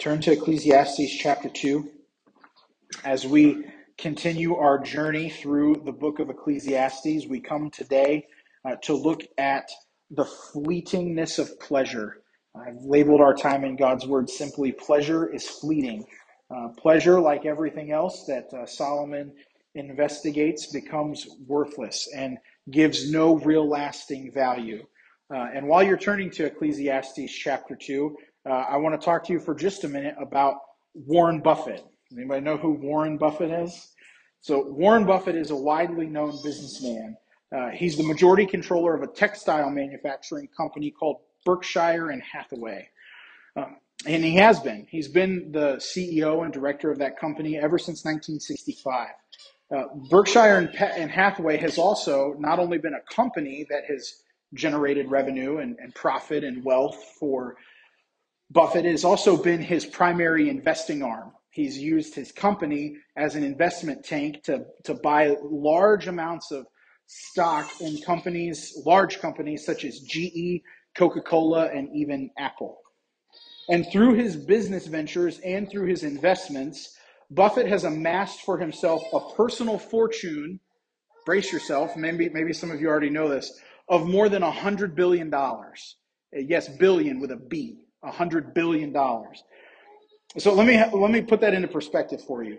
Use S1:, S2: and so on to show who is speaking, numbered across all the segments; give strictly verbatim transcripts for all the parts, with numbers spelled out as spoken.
S1: Turn to Ecclesiastes chapter two as we continue our journey through the book of Ecclesiastes. We come today uh, to look at the fleetingness of pleasure. I've labeled our time in God's word simply, pleasure is fleeting. Uh, pleasure, like everything else that uh, Solomon investigates, becomes worthless and gives no real lasting value. Uh, and while you're turning to Ecclesiastes chapter two, uh, I want to talk to you for just a minute about Warren Buffett. Anybody know who Warren Buffett is? So Warren Buffett is a widely known businessman. Uh, he's the majority controller of a textile manufacturing company called Berkshire and Hathaway. Um, and he has been. He's been the C E O and director of that company ever since nineteen sixty-five. Uh, Berkshire and, and Hathaway has also not only been a company that has generated revenue and, and profit and wealth for Buffett, it has also been his primary investing arm. He's used his company as an investment tank to, to buy large amounts of stock in companies, large companies such as G E, Coca-Cola, and even Apple. And through his business ventures and through his investments, Buffett has amassed for himself a personal fortune, brace yourself, maybe, maybe some of you already know this, of more than one hundred billion dollars. Yes, billion with a B, one hundred billion dollars. So let me let me put that into perspective for you.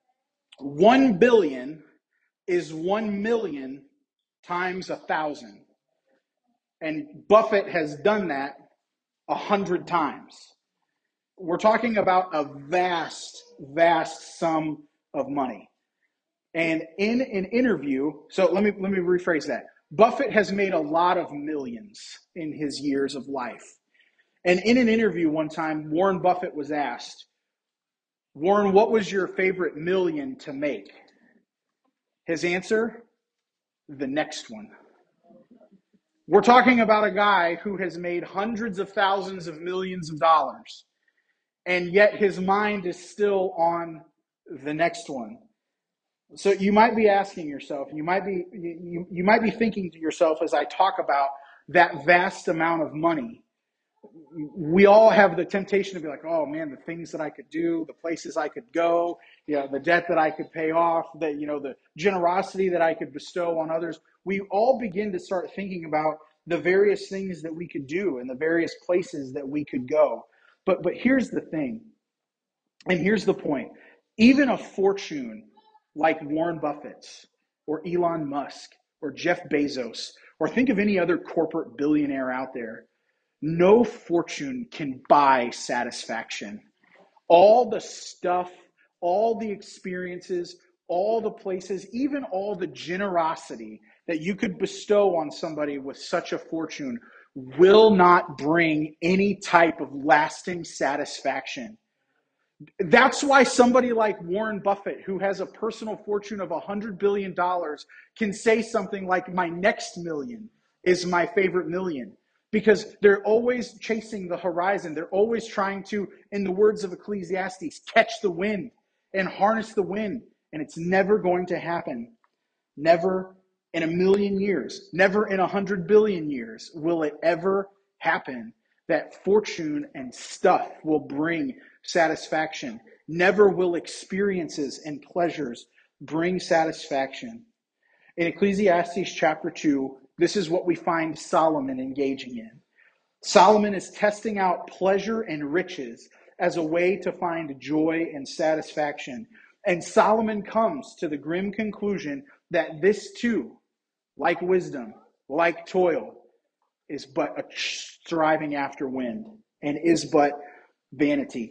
S1: One billion is one million times a thousand. And Buffett has done that a hundred times. We're talking about a vast, vast sum of money. And in an interview, so let me let me rephrase that. Buffett has made a lot of millions in his years of life. And in an interview one time, Warren Buffett was asked, Warren, what was your favorite million to make? His answer, the next one. We're talking about a guy who has made hundreds of thousands of millions of dollars, and yet his mind is still on the next one. So you might be asking yourself, you might be you, you might be thinking to yourself as I talk about that vast amount of money. We all have the temptation to be like, oh man, the things that I could do, the places I could go, you know, the debt that I could pay off, that, you know, the generosity that I could bestow on others. We all begin to start thinking about the various things that we could do and the various places that we could go. But but here's the thing, and here's the point. Even a fortune like Warren Buffett's or Elon Musk or Jeff Bezos, or think of any other corporate billionaire out there, no fortune can buy satisfaction. All the stuff, all the experiences, all the places, even all the generosity that you could bestow on somebody with such a fortune will not bring any type of lasting satisfaction. That's why somebody like Warren Buffett, who has a personal fortune of one hundred billion dollars, can say something like, my next million is my favorite million. Because they're always chasing the horizon. They're always trying to, in the words of Ecclesiastes, catch the wind and harness the wind. And it's never going to happen. Never in a million years, never in a hundred billion years will it ever happen that fortune and stuff will bring satisfaction. Never will experiences and pleasures bring satisfaction. In Ecclesiastes chapter two, this is what we find Solomon engaging in. Solomon is testing out pleasure and riches as a way to find joy and satisfaction. And Solomon comes to the grim conclusion that this too, like wisdom, like toil, is but a striving after wind and is but vanity.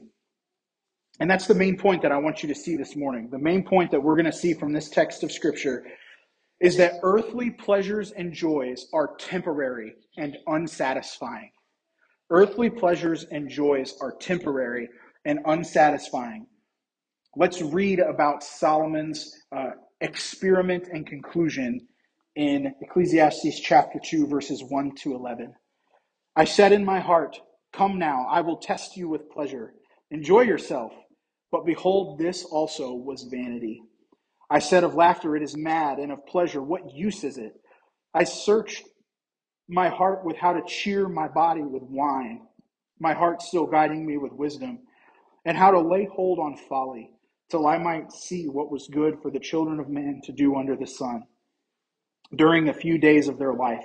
S1: And that's the main point that I want you to see this morning. The main point that we're going to see from this text of Scripture is that earthly pleasures and joys are temporary and unsatisfying. Earthly pleasures and joys are temporary and unsatisfying. Let's read about Solomon's uh, experiment and conclusion in Ecclesiastes chapter two, verses one to eleven. I said in my heart, come now, I will test you with pleasure. Enjoy yourself. But behold, this also was vanity. I said of laughter, it is mad, and of pleasure, what use is it? I searched my heart with how to cheer my body with wine, my heart still guiding me with wisdom. and how to lay hold on folly, till I might see what was good for the children of men to do under the sun during the few days of their life.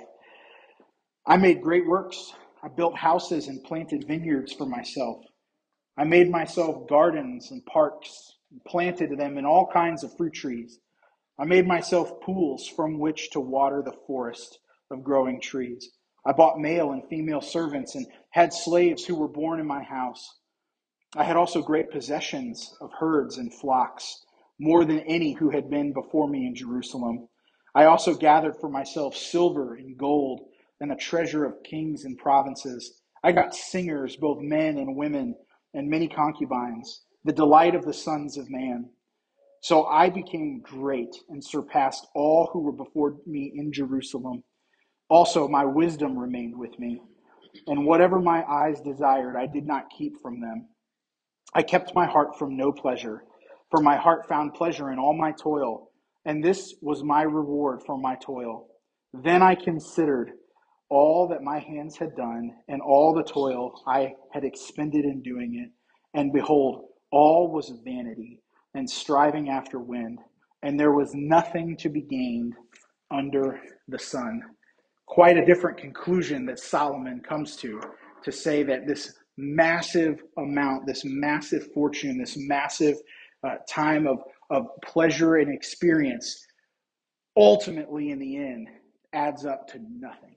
S1: I made great works. I built houses and planted vineyards for myself. I made myself gardens and parks, and planted them in all kinds of fruit trees. I made myself pools from which to water the forest of growing trees. I bought male and female servants and had slaves who were born in my house. I had also great possessions of herds and flocks, more than any who had been before me in Jerusalem. I also gathered for myself silver and gold and the treasure of kings and provinces. I got singers, both men and women, and many concubines, the delight of the sons of man. So I became great and surpassed all who were before me in Jerusalem. Also, my wisdom remained with me, and whatever my eyes desired, I did not keep from them. I kept my heart from no pleasure, for my heart found pleasure in all my toil, and this was my reward for my toil. Then I considered all that my hands had done, and all the toil I had expended in doing it, and behold, all was vanity and striving after wind, and there was nothing to be gained under the sun. Quite a different conclusion that Solomon comes to, to say that this massive amount, this massive fortune, this massive uh, time of, of pleasure and experience, ultimately in the end, adds up to nothing.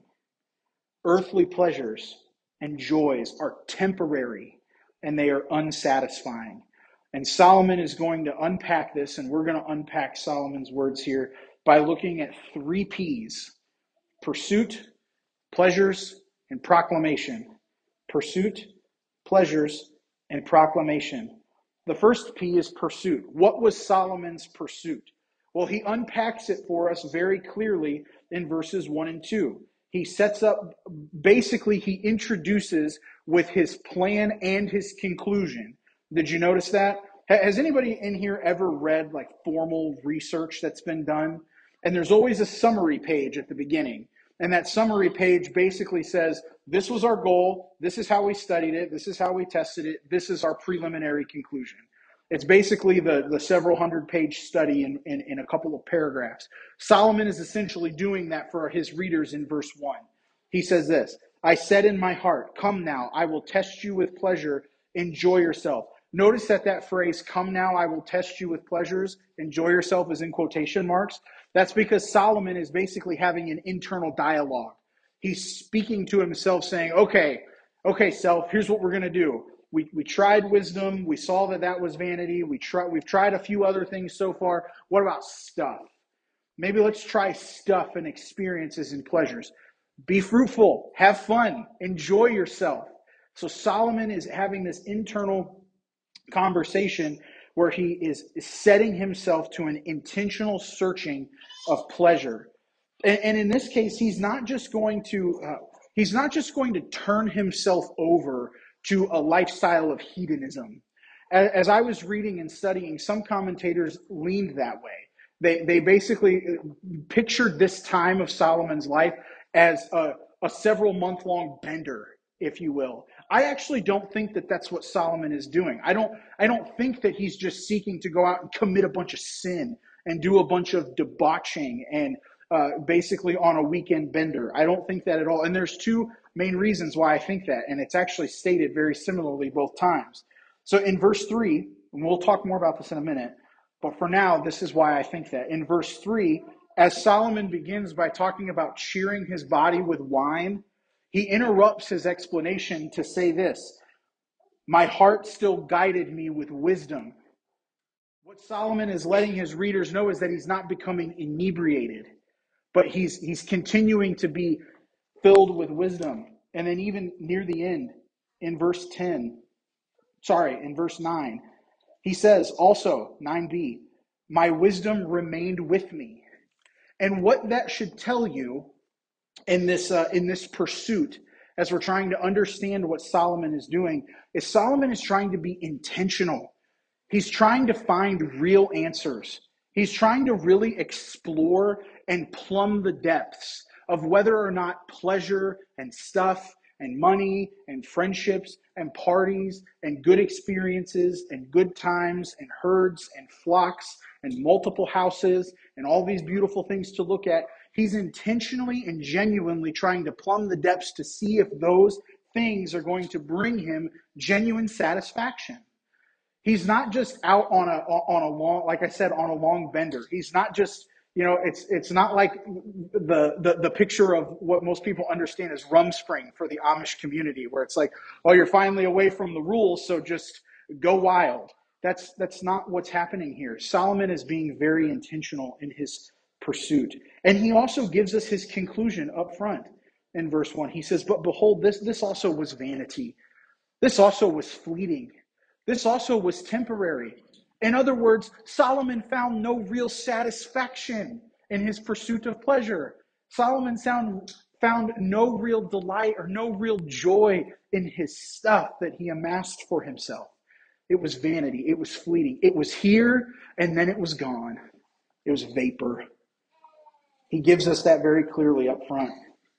S1: Earthly pleasures and joys are temporary, and they are unsatisfying. And Solomon is going to unpack this, and we're going to unpack Solomon's words here by looking at three P's: pursuit, pleasures, and proclamation. Pursuit, pleasures, and proclamation. The first P is pursuit. What was Solomon's pursuit? Well, he unpacks it for us very clearly in verses one and two. He sets up, basically, he introduces with his plan and his conclusion. Did you notice that? Has anybody in here ever read like formal research that's been done? And there's always a summary page at the beginning. And that summary page basically says, this was our goal, this is how we studied it, this is how we tested it, this is our preliminary conclusion. It's basically the, the several hundred page study in, in, in a couple of paragraphs. Solomon is essentially doing that for his readers in verse one. He says this: I said in my heart, come now, I will test you with pleasure, enjoy yourself. Notice that that phrase, come now, I will test you with pleasures, enjoy yourself, is in quotation marks. That's because Solomon is basically having an internal dialogue. He's speaking to himself saying, okay, okay, self, here's what we're going to do. We we tried wisdom. We saw that that was vanity. We try, we've tried a few other things so far. What about stuff? Maybe let's try stuff and experiences and pleasures. Be fruitful. Have fun. Enjoy yourself. So Solomon is having this internal conversation where he is, is setting himself to an intentional searching of pleasure. And, and in this case, he's not just going to uh, he's not just going to turn himself over to a lifestyle of hedonism. As, as I was reading and studying, some commentators leaned that way. They they basically pictured this time of Solomon's life as a, a several month long bender, if you will. I actually don't think that that's what Solomon is doing. I don't I don't think that he's just seeking to go out and commit a bunch of sin and do a bunch of debauching and uh, basically on a weekend bender. I don't think that at all. And there's two main reasons why I think that, and it's actually stated very similarly both times. So in verse three, and we'll talk more about this in a minute, but for now, this is why I think that. In verse three, as Solomon begins by talking about cheering his body with wine, he interrupts his explanation to say this: my heart still guided me with wisdom. What Solomon is letting his readers know is that he's not becoming inebriated, but he's he's continuing to be filled with wisdom. And then even near the end, in verse ten, sorry, in verse nine, he says also, nine b, my wisdom remained with me. And what that should tell you in this uh, in this pursuit, as we're trying to understand what Solomon is doing, is Solomon is trying to be intentional. He's trying to find real answers. He's trying to really explore and plumb the depths of whether or not pleasure and stuff, and money and friendships and parties and good experiences and good times and herds and flocks and multiple houses and all these beautiful things to look at. He's intentionally and genuinely trying to plumb the depths to see if those things are going to bring him genuine satisfaction. He's not just out on a on a long, like I said, on a long bender. He's not just, you know, it's it's not like the, the the picture of what most people understand as Rumspringa for the Amish community, where it's like, oh, you're finally away from the rules, so just go wild. That's that's not what's happening here. Solomon is being very intentional in his pursuit, and he also gives us his conclusion up front in verse one. He says, "But behold, this this also was vanity. This also was fleeting. This also was temporary." In other words, Solomon found no real satisfaction in his pursuit of pleasure. Solomon found, found no real delight or no real joy in his stuff that he amassed for himself. It was vanity. It was fleeting. It was here and then it was gone. It was vapor. He gives us that very clearly up front.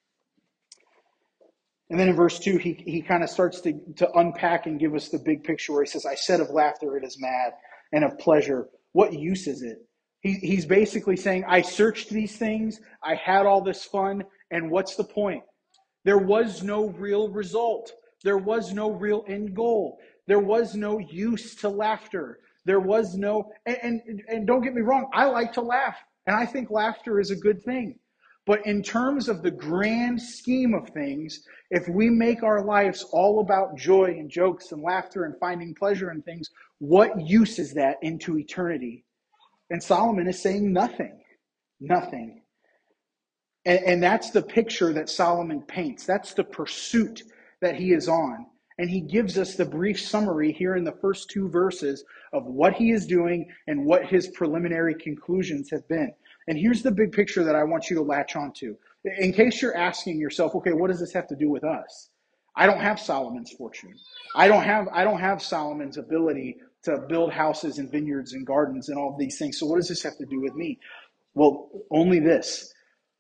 S1: And then in verse two, he, he kind of starts to, to unpack and give us the big picture where he says, "I said of laughter, it is mad, and of pleasure, what use is it?" He, he's basically saying, I searched these things, I had all this fun, and what's the point? There was no real result. There was no real end goal. There was no use to laughter. There was no, and, and, and don't get me wrong, I like to laugh, and I think laughter is a good thing. But in terms of the grand scheme of things, if we make our lives all about joy and jokes and laughter and finding pleasure in things, what use is that into eternity? And Solomon is saying nothing, nothing. And, and that's the picture that Solomon paints. That's the pursuit that he is on. And he gives us the brief summary here in the first two verses of what he is doing and what his preliminary conclusions have been. And here's the big picture that I want you to latch onto. In case you're asking yourself, okay, what does this have to do with us? I don't have Solomon's fortune. I don't have I don't have Solomon's ability to build houses and vineyards and gardens and all of these things. So what does this have to do with me? Well, only this.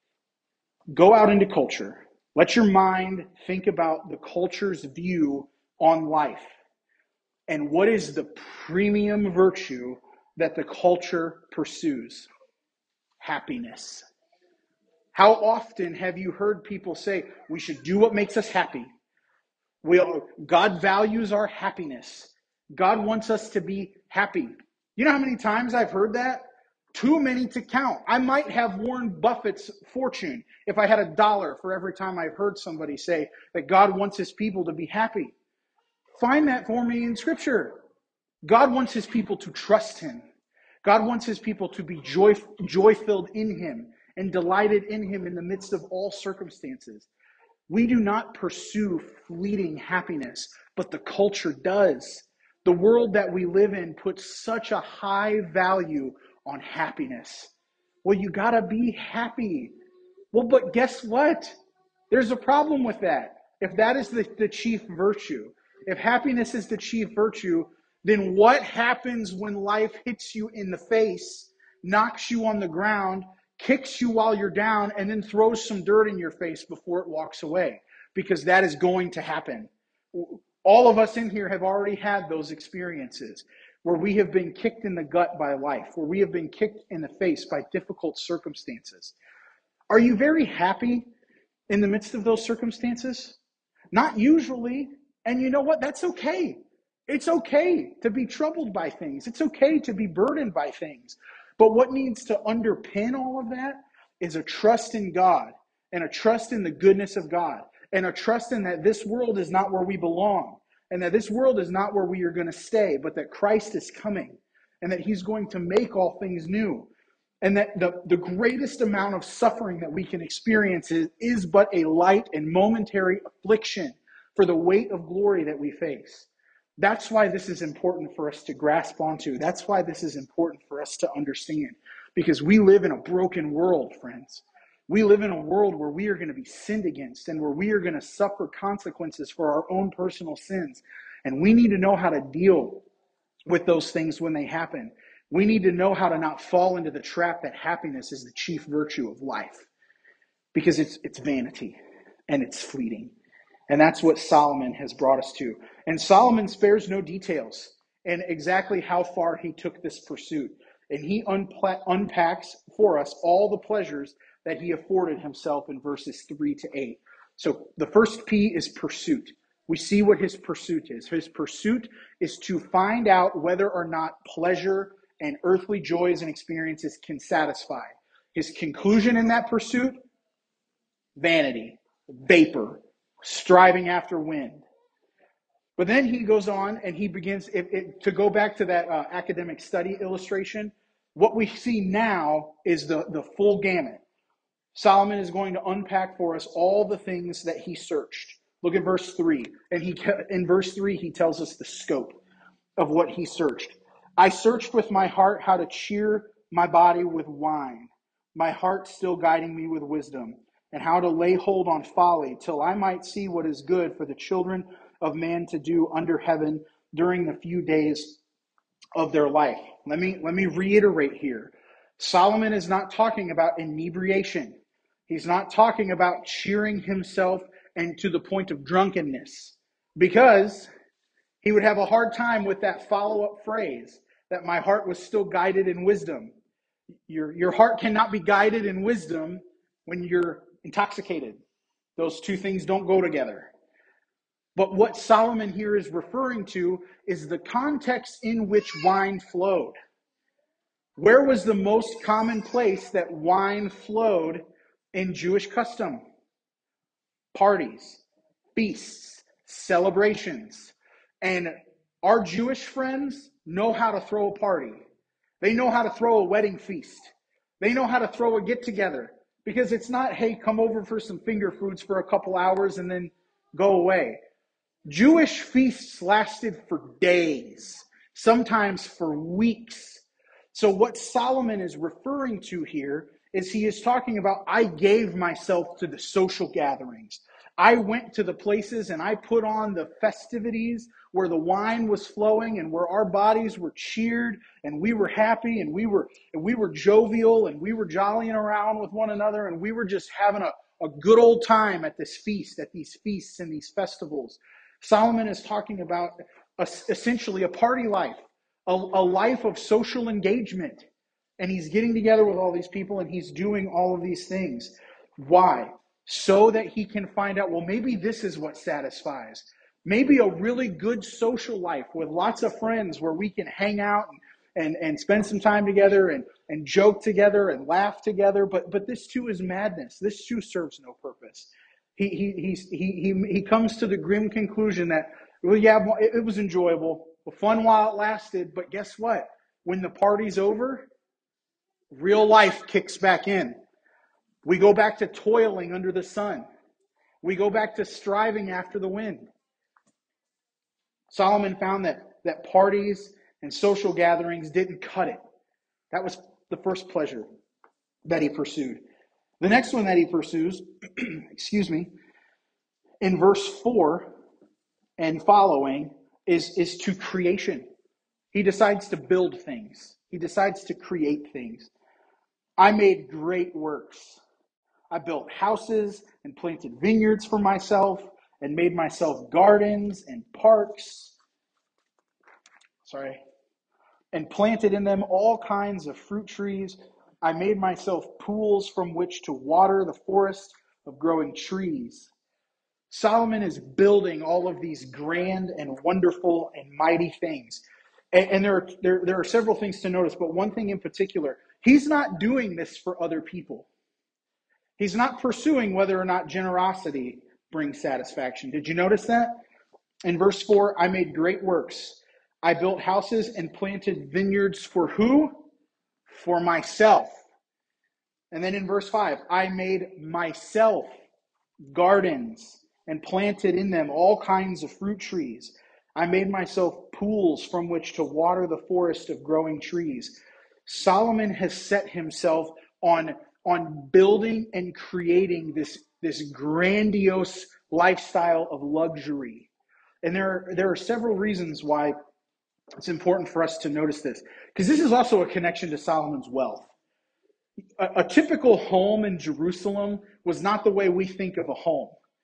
S1: Go out into culture. Let your mind think about the culture's view on life. And what is the premium virtue that the culture pursues? Happiness. How often have you heard people say, we should do what makes us happy? We, God values our happiness. God wants us to be happy. You know how many times I've heard that? Too many to count. I might have Warren Buffett's fortune if I had a dollar for every time I've heard somebody say that God wants his people to be happy. Find that for me in Scripture. God wants his people to trust him. God wants his people to be joy, joy-filled in him and delighted in him in the midst of all circumstances. We do not pursue fleeting happiness, but the culture does. The world that we live in puts such a high value on happiness. Well, you gotta be happy. Well, but guess what? There's a problem with that. If that is the, the chief virtue, if happiness is the chief virtue, then what happens when life hits you in the face, knocks you on the ground, kicks you while you're down, and then throws some dirt in your face before it walks away? Because that is going to happen. All of us in here have already had those experiences where we have been kicked in the gut by life, where we have been kicked in the face by difficult circumstances. Are you very happy in the midst of those circumstances? Not usually. And you know what? That's okay. It's okay to be troubled by things. It's okay to be burdened by things. But what needs to underpin all of that is a trust in God and a trust in the goodness of God and a trust in that this world is not where we belong and that this world is not where we are going to stay, but that Christ is coming and that he's going to make all things new. And that the, the greatest amount of suffering that we can experience is, is but a light and momentary affliction for the weight of glory that we face. That's why this is important for us to grasp onto. That's why this is important for us to understand. Because we live in a broken world, friends. We live in a world where we are going to be sinned against and where we are going to suffer consequences for our own personal sins. And we need to know how to deal with those things when they happen. We need to know how to not fall into the trap that happiness is the chief virtue of life. Because it's it's vanity and it's fleeting. And that's what Solomon has brought us to. And Solomon spares no details and exactly how far he took this pursuit. And he unpla- unpacks for us all the pleasures that he afforded himself in verses three to eight. So the first P is pursuit. We see what his pursuit is. His pursuit is to find out whether or not pleasure and earthly joys and experiences can satisfy. His conclusion in that pursuit: vanity, vapor, striving after wind. But then he goes on and he begins, if, if, to go back to that uh, academic study illustration, what we see now is the, the full gamut. Solomon is going to unpack for us all the things that he searched. Look at verse three. And he in verse three, he tells us the scope of what he searched. I searched with my heart how to cheer my body with wine, my heart still guiding me with wisdom, and how to lay hold on folly, till I might see what is good for the children of man to do under heaven during the few days of their life. Let me, let me reiterate here. Solomon is not talking about inebriation. He's not talking about cheering himself and to the point of drunkenness, because he would have a hard time with that follow-up phrase that my heart was still guided in wisdom. Your, your heart cannot be guided in wisdom when you're intoxicated. Those two things don't go together. But what Solomon here is referring to is the context in which wine flowed. Where was the most common place that wine flowed in Jewish custom? Parties, feasts, celebrations. And our Jewish friends know how to throw a party. They know how to throw a wedding feast. They know how to throw a get-together. Because it's not, hey, come over for some finger foods for a couple hours and then go away. Jewish feasts lasted for days, sometimes for weeks. So what Solomon is referring to here is he is talking about, I gave myself to the social gatherings. I went to the places and I put on the festivities where the wine was flowing and where our bodies were cheered and we were happy and we were and we were jovial and we were jollying around with one another and we were just having a, a good old time at this feast, at these feasts and these festivals. Solomon is talking about a, essentially a party life, a, a life of social engagement. And he's getting together with all these people and he's doing all of these things. Why? So that he can find out, well, maybe this is what satisfies. Maybe a really good social life with lots of friends where we can hang out and, and, and spend some time together and, and joke together and laugh together. But but this too is madness. This too serves no purpose. He he he's, he he he comes to the grim conclusion that, well, yeah, it, it was enjoyable, fun while it lasted. But guess what? When the party's over, real life kicks back in. We go back to toiling under the sun. We go back to striving after the wind. Solomon found that, that parties and social gatherings didn't cut it. That was the first pleasure that he pursued. The next one that he pursues, excuse me, in verse four and following is, is to creation. He decides to build things. He decides to create things. I made great works. I built houses and planted vineyards for myself and made myself gardens and parks. Sorry. And planted in them all kinds of fruit trees. I made myself pools from which to water the forest of growing trees. Solomon is building all of these grand and wonderful and mighty things. And, and there, are, there, there are several things to notice, but one thing in particular, he's not doing this for other people. He's not pursuing whether or not generosity brings satisfaction. Did you notice that? In verse four, I made great works. I built houses and planted vineyards for who? For myself. And then in verse five, I made myself gardens and planted in them all kinds of fruit trees. I made myself pools from which to water the forest of growing trees. Solomon has set himself on on building and creating this, this grandiose lifestyle of luxury. And there are, there are several reasons why it's important for us to notice this. Because this is also a connection to Solomon's wealth. A, a typical home in Jerusalem was not the way we think of a home.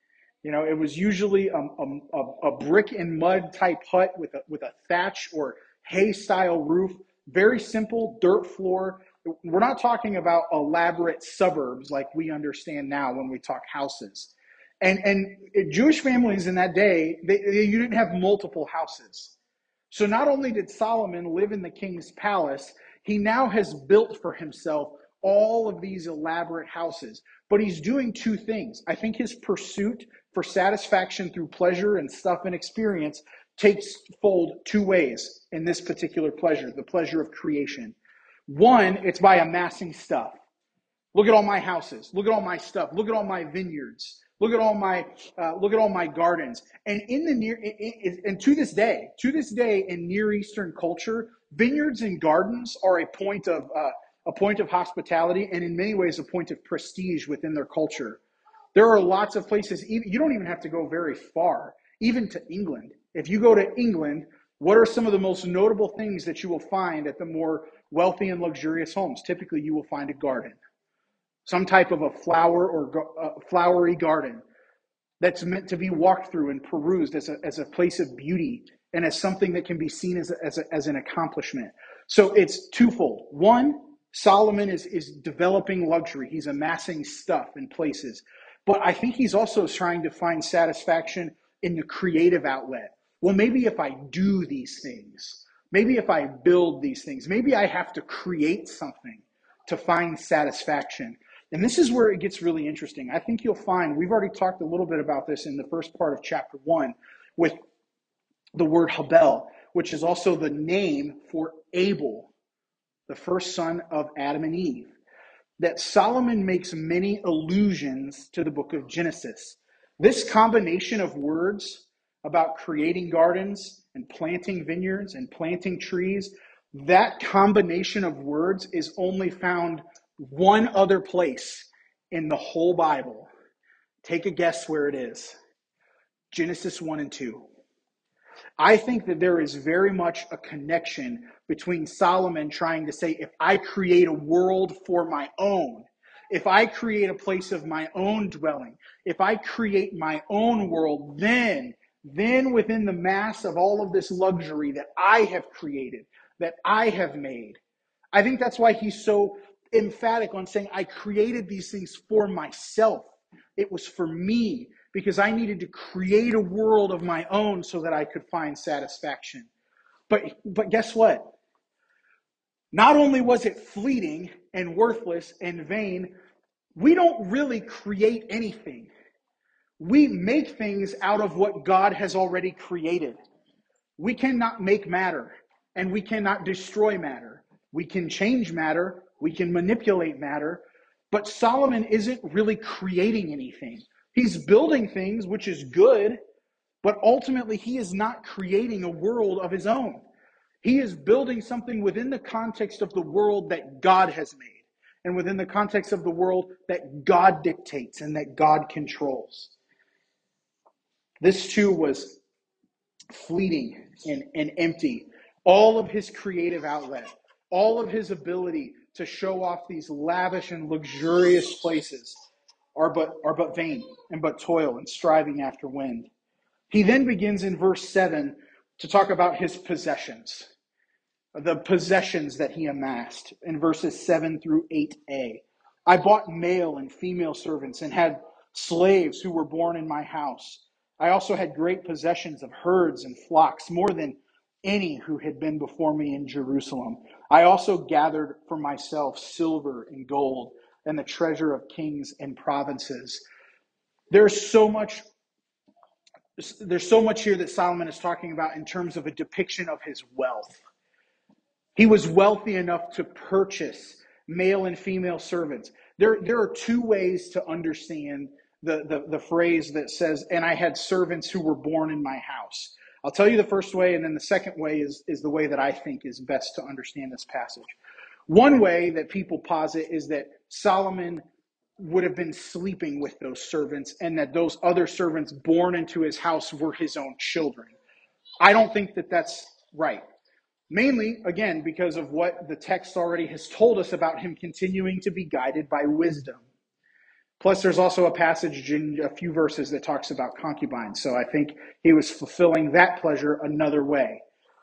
S1: You know, it was usually a, a, a brick and mud type hut with a, with a thatch or hay style roof, very simple dirt floor. We're not talking about elaborate suburbs like we understand now when we talk houses. And and Jewish families in that day, they, they, you didn't have multiple houses. So not only did Solomon live in the king's palace, he now has built for himself all of these elaborate houses. But he's doing two things. I think his pursuit for satisfaction through pleasure and stuff and experience takes fold two ways in this particular pleasure, the pleasure of creation. One, it's by amassing stuff. Look at all my houses. Look at all my stuff. Look at all my vineyards. Look at all my uh, look at all my gardens. And in the near and to this day, to this day in Near Eastern culture, vineyards and gardens are a point of uh, a point of hospitality, and in many ways a point of prestige within their culture. There are lots of places. You don't even have to go very far, even to England. If you go to England, what are some of the most notable things that you will find at the more wealthy and luxurious homes? Typically, you will find a garden. Some type of a flower or a flowery garden that's meant to be walked through and perused as a, as a place of beauty and as something that can be seen as, a, as, a, as an accomplishment. So it's twofold. One, Solomon is, is developing luxury. He's amassing stuff in places. But I think he's also trying to find satisfaction in the creative outlet. Well, maybe if I do these things, maybe if I build these things, maybe I have to create something to find satisfaction. And this is where it gets really interesting. I think you'll find, we've already talked a little bit about this in the first part of chapter one with the word Habel, which is also the name for Abel, the first son of Adam and Eve, that Solomon makes many allusions to the book of Genesis. This combination of words about creating gardens and planting vineyards and planting trees, that combination of words is only found one other place in the whole Bible. Take a guess where it is. Genesis one and two. I think that there is very much a connection between Solomon trying to say, if I create a world for my own, if I create a place of my own dwelling, if I create my own world, then, then within the mass of all of this luxury that I have created, that I have made, I think that's why he's so emphatic on saying, I created these things for myself. It was for me because I needed to create a world of my own so that I could find satisfaction. But, but guess what? Not only was it fleeting and worthless and vain, we don't really create anything. We make things out of what God has already created. We cannot make matter, and we cannot destroy matter. We can change matter, we can manipulate matter, but Solomon isn't really creating anything. He's building things, which is good, but ultimately he is not creating a world of his own. He is building something within the context of the world that God has made, and within the context of the world that God dictates and that God controls. This too was fleeting and, and empty. All of his creative outlet, all of his ability to show off these lavish and luxurious places are but, are but vain and but toil and striving after wind. He then begins in verse seven to talk about his possessions, the possessions that he amassed in verses seven through eight a. I bought male and female servants and had slaves who were born in my house. I also had great possessions of herds and flocks, more than any who had been before me in Jerusalem. I also gathered for myself silver and gold and the treasure of kings and provinces. There's so much, there's so much here that Solomon is talking about in terms of a depiction of his wealth. He was wealthy enough to purchase male and female servants. There, there are two ways to understand the, the, the phrase that says, and I had servants who were born in my house. I'll tell you the first way, and then the second way is, is the way that I think is best to understand this passage. One way that people posit is that Solomon would have been sleeping with those servants and that those other servants born into his house were his own children. I don't think that that's right. Mainly, again, because of what the text already has told us about him continuing to be guided by wisdom. Plus, there's also a passage in a few verses that talks about concubines. So I think he was fulfilling that pleasure another way.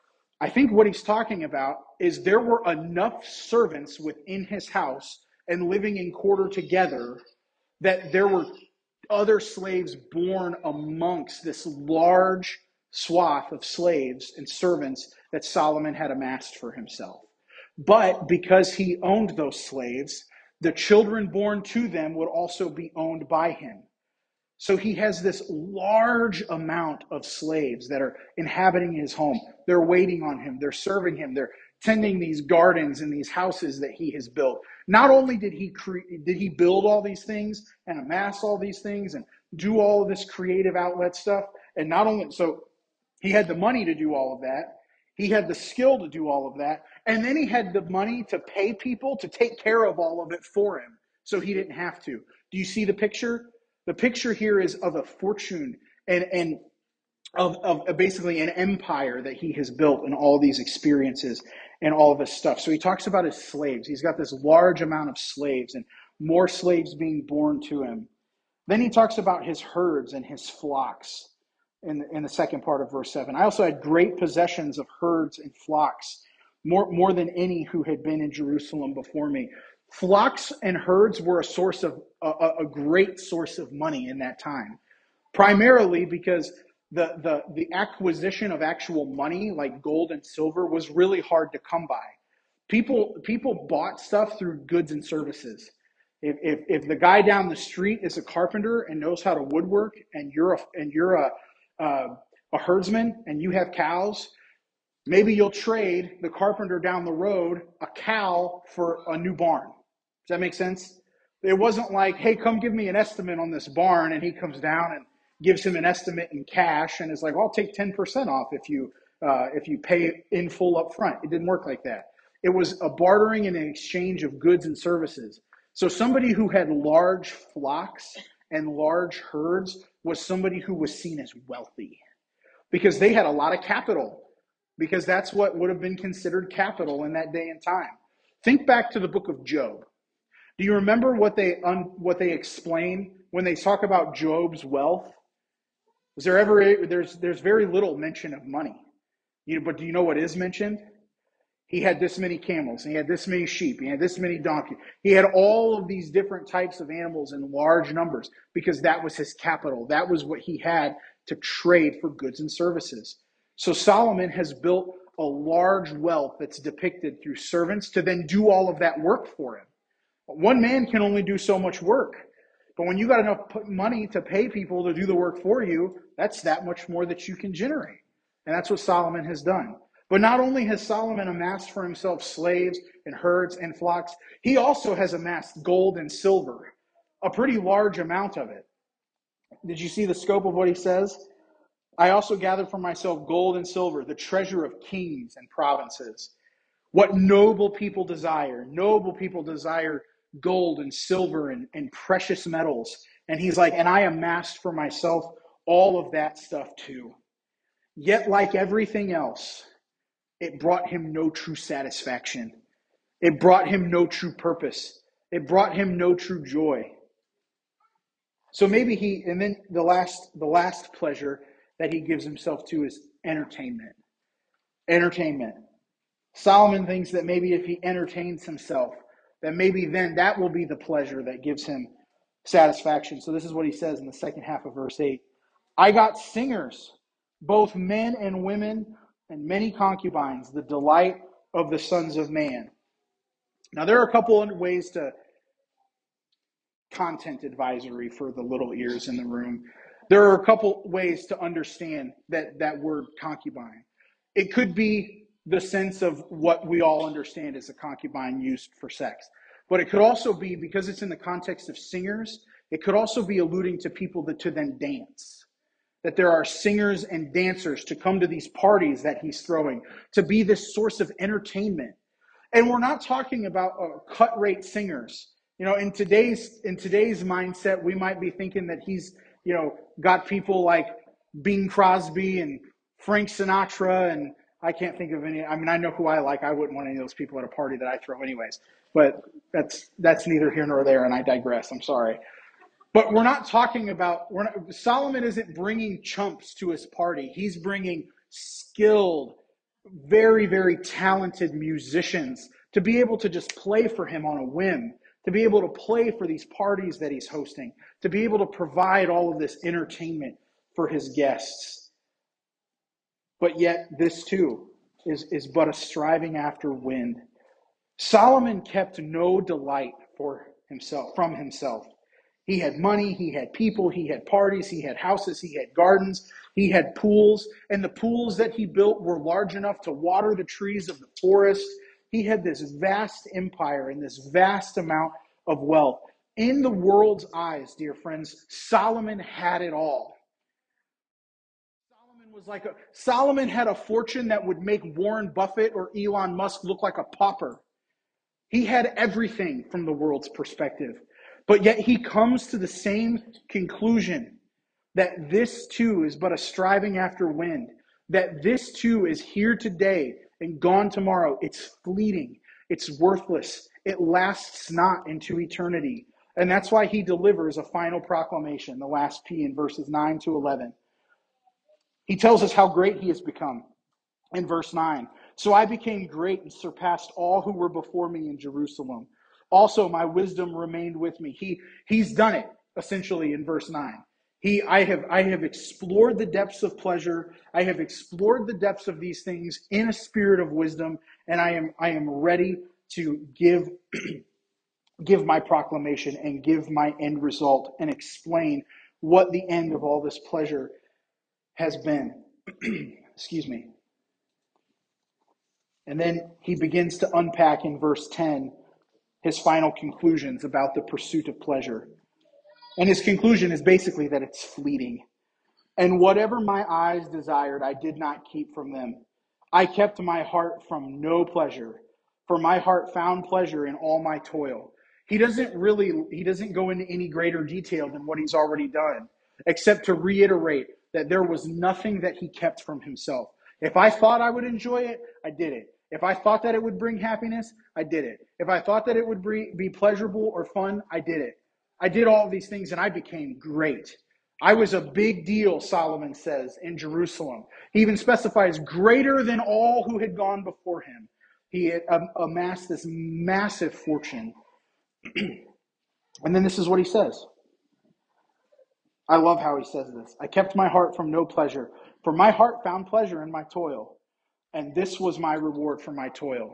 S1: I think what he's talking about is there were enough servants within his house and living in quarter together that there were other slaves born amongst this large swath of slaves and servants that Solomon had amassed for himself. But because he owned those slaves, the children born to them would also be owned by him. So he has this large amount of slaves that are inhabiting his home. They're waiting on him. They're serving him. They're tending these gardens and these houses that he has built. Not only did he cre- did he build all these things and amass all these things and do all of this creative outlet stuff, and not only so he had the money to do all of that, he had the skill to do all of that, and then he had the money to pay people to take care of all of it for him, so he didn't have to. Do you see the picture? The picture here is of a fortune and, and of, of basically an empire that he has built in all these experiences and all of this stuff. So he talks about his slaves. He's got this large amount of slaves and more slaves being born to him. Then he talks about his herds and his flocks in, in the second part of verse seven. I also had great possessions of herds and flocks, more, more than any who had been in Jerusalem before me. Flocks and herds were a source of a, a great source of money in that time, primarily because the, the the acquisition of actual money like gold and silver was really hard to come by. People people bought stuff through goods and services. If if, if the guy down the street is a carpenter and knows how to woodwork, and you're a and you're a uh, a herdsman and you have cows, maybe you'll trade the carpenter down the road a cow for a new barn. Does that make sense? It wasn't like, hey, come give me an estimate on this barn, and he comes down and gives him an estimate in cash and is like, well, I'll take ten percent off if you uh, if you pay in full up front. It didn't work like that. It was a bartering and an exchange of goods and services. So somebody who had large flocks and large herds was somebody who was seen as wealthy because they had a lot of capital, because that's what would have been considered capital in that day and time. Think back to the book of Job. Do you remember what they un, what they explain when they talk about Job's wealth? Was there ever there's there's very little mention of money. You know, but do you know what is mentioned? He had this many camels, and he had this many sheep, he had this many donkeys. He had all of these different types of animals in large numbers because that was his capital. That was what he had to trade for goods and services. So Solomon has built a large wealth that's depicted through servants to then do all of that work for him. One man can only do so much work. But when you got enough money to pay people to do the work for you, that's that much more that you can generate. And that's what Solomon has done. But not only has Solomon amassed for himself slaves and herds and flocks, he also has amassed gold and silver, a pretty large amount of it. Did you see the scope of what he says? I also gathered for myself gold and silver, the treasure of kings and provinces. What noble people desire. Noble people desire gold and silver and, and precious metals. And he's like, and I amassed for myself all of that stuff too. Yet like everything else, it brought him no true satisfaction. It brought him no true purpose. It brought him no true joy. So maybe he, and then the last, the last pleasure that he gives himself to is entertainment. Entertainment. Solomon thinks that maybe if he entertains himself, that maybe then that will be the pleasure that gives him satisfaction. So this is what he says in the second half of verse eight. I got singers, both men and women, and many concubines, the delight of the sons of man. Now there are a couple of ways to content advisory for the little ears in the room. There are a couple ways to understand that, that word concubine. It could be the sense of what we all understand as a concubine used for sex. But it could also be, because it's in the context of singers, it could also be alluding to people that to then dance. That there are singers and dancers to come to these parties that he's throwing, to be this source of entertainment. And we're not talking about uh, cut rate singers. You know, in today's in today's mindset, we might be thinking that he's, you know, got people like Bing Crosby and Frank Sinatra, and I can't think of any. I mean, I know who I like. I wouldn't want any of those people at a party that I throw anyways. But that's that's neither here nor there, and I digress. I'm sorry. But we're not talking about, we're not, Solomon isn't bringing chumps to his party. He's bringing skilled, very, very talented musicians to be able to just play for him on a whim, to be able to play for these parties that he's hosting, to be able to provide all of this entertainment for his guests. But yet this too is, is but a striving after wind. Solomon kept no delight for himself, from himself. He had money, he had people, he had parties, he had houses, he had gardens, he had pools, and the pools that he built were large enough to water the trees of the forest. He had this vast empire and this vast amount of wealth. In the world's eyes, dear friends, Solomon had it all. Solomon was like a, Solomon had a fortune that would make Warren Buffett or Elon Musk look like a pauper. He had everything from the world's perspective. But yet he comes to the same conclusion that this too is but a striving after wind, that this too is here today and gone tomorrow. It's fleeting. It's worthless. It lasts not into eternity. And that's why he delivers a final proclamation, the last P in verses nine to eleven. He tells us how great he has become in verse nine. So I became great and surpassed all who were before me in Jerusalem. Also, my wisdom remained with me. He, he's done it, essentially, in verse nine. He, I have, I have explored the depths of pleasure. I have explored the depths of these things in a spirit of wisdom, and I am, I am ready to give, give my proclamation and give my end result and explain what the end of all this pleasure has been. Excuse me. And then he begins to unpack in verse ten his final conclusions about the pursuit of pleasure. And his conclusion is basically that it's fleeting. And whatever my eyes desired, I did not keep from them. I kept my heart from no pleasure, for my heart found pleasure in all my toil. He doesn't really, he doesn't go into any greater detail than what he's already done, except to reiterate that there was nothing that he kept from himself. If I thought I would enjoy it, I did it. If I thought that it would bring happiness, I did it. If I thought that it would be pleasurable or fun, I did it. I did all of these things and I became great. I was a big deal, Solomon says, in Jerusalem. He even specifies greater than all who had gone before him. He had amassed this massive fortune. And then this is what he says. I love how he says this. I kept my heart from no pleasure, for my heart found pleasure in my toil. And this was my reward for my toil.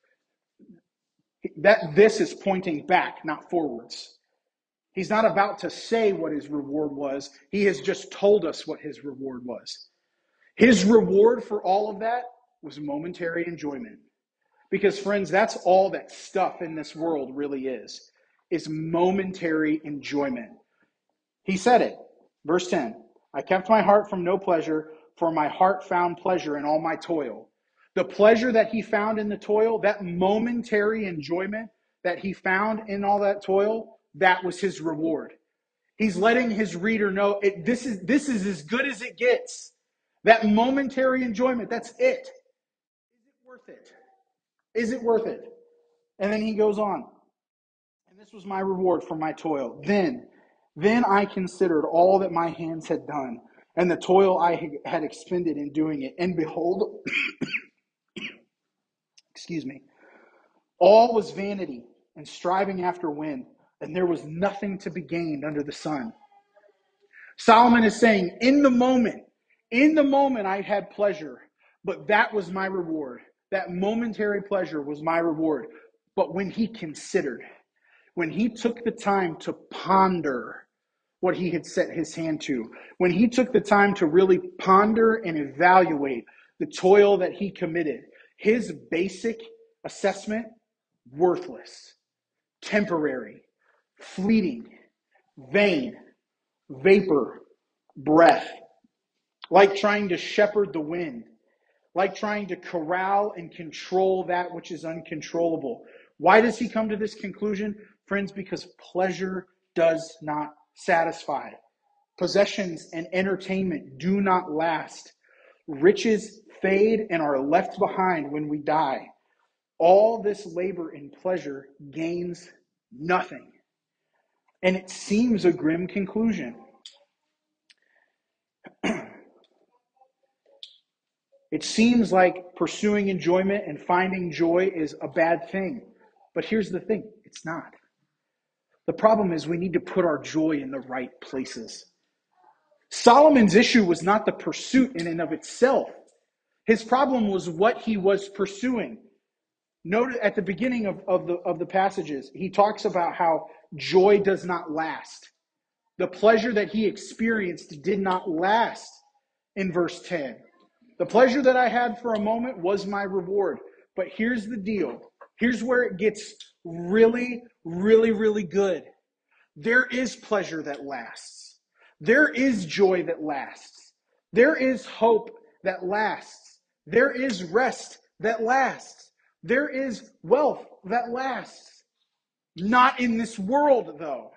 S1: That this is pointing back, not forwards. He's not about to say what his reward was. He has just told us what his reward was. His reward for all of that was momentary enjoyment. Because, friends, that's all that stuff in this world really is, is momentary enjoyment. He said it. Verse ten, I kept my heart from no pleasure, for my heart found pleasure in all my toil. The pleasure that he found in the toil, that momentary enjoyment that he found in all that toil, that was his reward. He's letting his reader know it, this is this is as good as it gets. That momentary enjoyment, that's it. Is it worth it? Is it worth it? And then he goes on. And this was my reward for my toil. Then, then I considered all that my hands had done, and the toil I had expended in doing it. And behold, excuse me, all was vanity and striving after wind, and there was nothing to be gained under the sun. Solomon is saying, in the moment, in the moment I had pleasure, but that was my reward. That momentary pleasure was my reward. But when he considered, when he took the time to ponder what he had set his hand to, when he took the time to really ponder and evaluate the toil that he committed, his basic assessment, worthless, temporary, fleeting, vain, vapor, breath, like trying to shepherd the wind, like trying to corral and control that which is uncontrollable. Why does he come to this conclusion? Friends, because pleasure does not satisfy. Possessions and entertainment do not last. Riches fade and are left behind when we die. All this labor and pleasure gains nothing. And it seems a grim conclusion. It seems like pursuing enjoyment and finding joy is a bad thing. But here's the thing, it's not. The problem is we need to put our joy in the right places. Solomon's issue was not the pursuit in and of itself. His problem was what he was pursuing. Note at the beginning of, of, the, of the passages, he talks about how joy does not last. The pleasure that he experienced did not last in verse ten. The pleasure that I had for a moment was my reward. But here's the deal. Here's where it gets really, really, really good. There is pleasure that lasts. There is joy that lasts. There is hope that lasts. There is rest that lasts. There is wealth that lasts. Not in this world, though.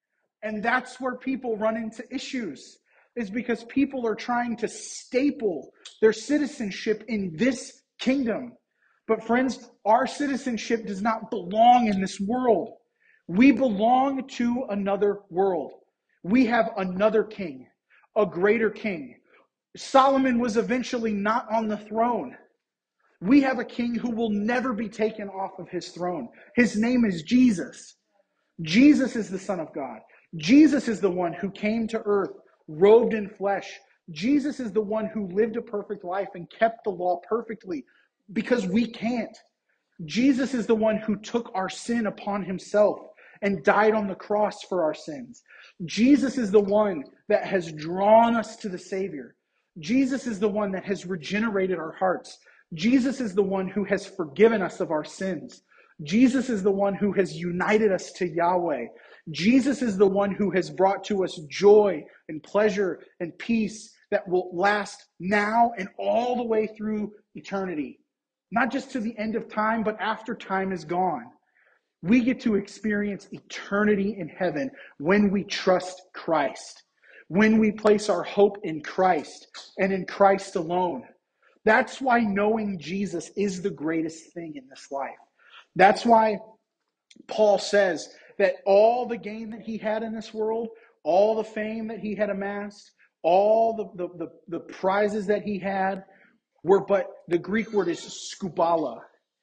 S1: And that's where people run into issues, is because people are trying to staple their citizenship in this kingdom. But friends, our citizenship does not belong in this world. We belong to another world. We have another king, a greater king. Solomon was eventually not on the throne. We have a king who will never be taken off of his throne. His name is Jesus. Jesus is the Son of God. Jesus is the one who came to earth, robed in flesh. Jesus is the one who lived a perfect life and kept the law perfectly, because we can't. Jesus is the one who took our sin upon himself and died on the cross for our sins. Jesus is the one that has drawn us to the Savior. Jesus is the one that has regenerated our hearts. Jesus is the one who has forgiven us of our sins. Jesus is the one who has united us to Yahweh. Jesus is the one who has brought to us joy and pleasure and peace that will last now and all the way through eternity. Not just to the end of time, but after time is gone. We get to experience eternity in heaven when we trust Christ, when we place our hope in Christ and in Christ alone. That's why knowing Jesus is the greatest thing in this life. That's why Paul says that all the gain that he had in this world, all the fame that he had amassed, all the, the, the, the prizes that he had were but, the Greek word is skubala.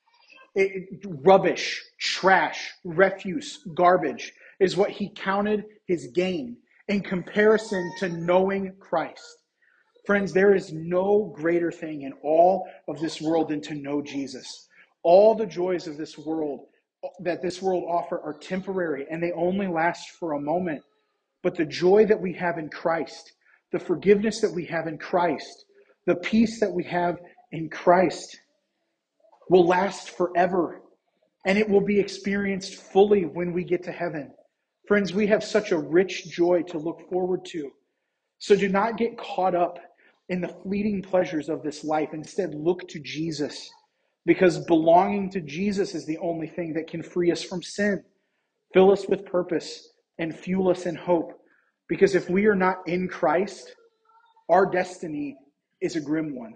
S1: It, rubbish, trash, refuse, garbage is what he counted his gain in comparison to knowing Christ. Friends, there is no greater thing in all of this world than to know Jesus. All the joys of this world that this world offer are temporary and they only last for a moment. But the joy that we have in Christ, the forgiveness that we have in Christ, the peace that we have in Christ will last forever. And it will be experienced fully when we get to heaven. Friends, we have such a rich joy to look forward to. So do not get caught up in the fleeting pleasures of this life. Instead, look to Jesus, because belonging to Jesus is the only thing that can free us from sin, fill us with purpose, and fuel us in hope. Because if we are not in Christ, our destiny is a grim one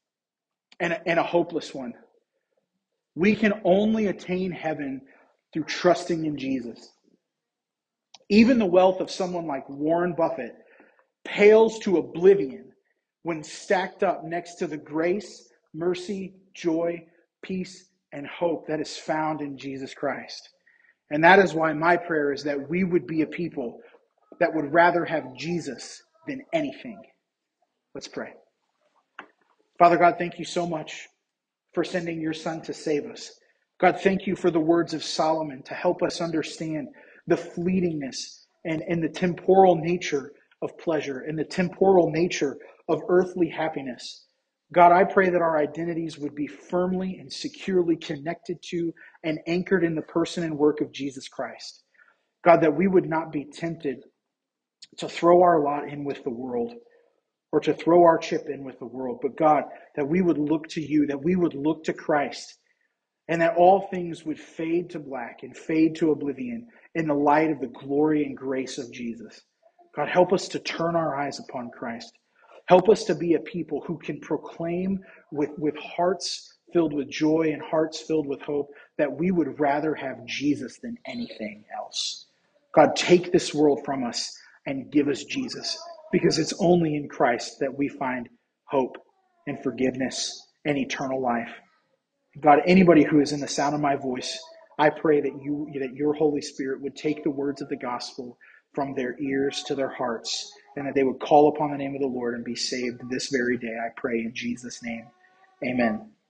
S1: and a, and a hopeless one. We can only attain heaven through trusting in Jesus. Even the wealth of someone like Warren Buffett pales to oblivion when stacked up next to the grace, mercy, joy, peace, and hope that is found in Jesus Christ. And that is why my prayer is that we would be a people that would rather have Jesus than anything. Let's pray. Father God, thank you so much for sending your Son to save us. God, thank you for the words of Solomon to help us understand the fleetingness and, and the temporal nature of pleasure and the temporal nature of earthly happiness. God, I pray that our identities would be firmly and securely connected to and anchored in the person and work of Jesus Christ. God, that we would not be tempted to throw our lot in with the world or to throw our chip in with the world, but God, that we would look to you, that we would look to Christ, and that all things would fade to black and fade to oblivion in the light of the glory and grace of Jesus. God, help us to turn our eyes upon Christ. Help us to be a people who can proclaim with, with hearts filled with joy and hearts filled with hope that we would rather have Jesus than anything else. God, take this world from us and give us Jesus, because it's only in Christ that we find hope and forgiveness and eternal life. God, anybody who is in the sound of my voice, I pray that you that your Holy Spirit would take the words of the gospel from their ears to their hearts, and that they would call upon the name of the Lord and be saved this very day. I pray in Jesus' name. Amen.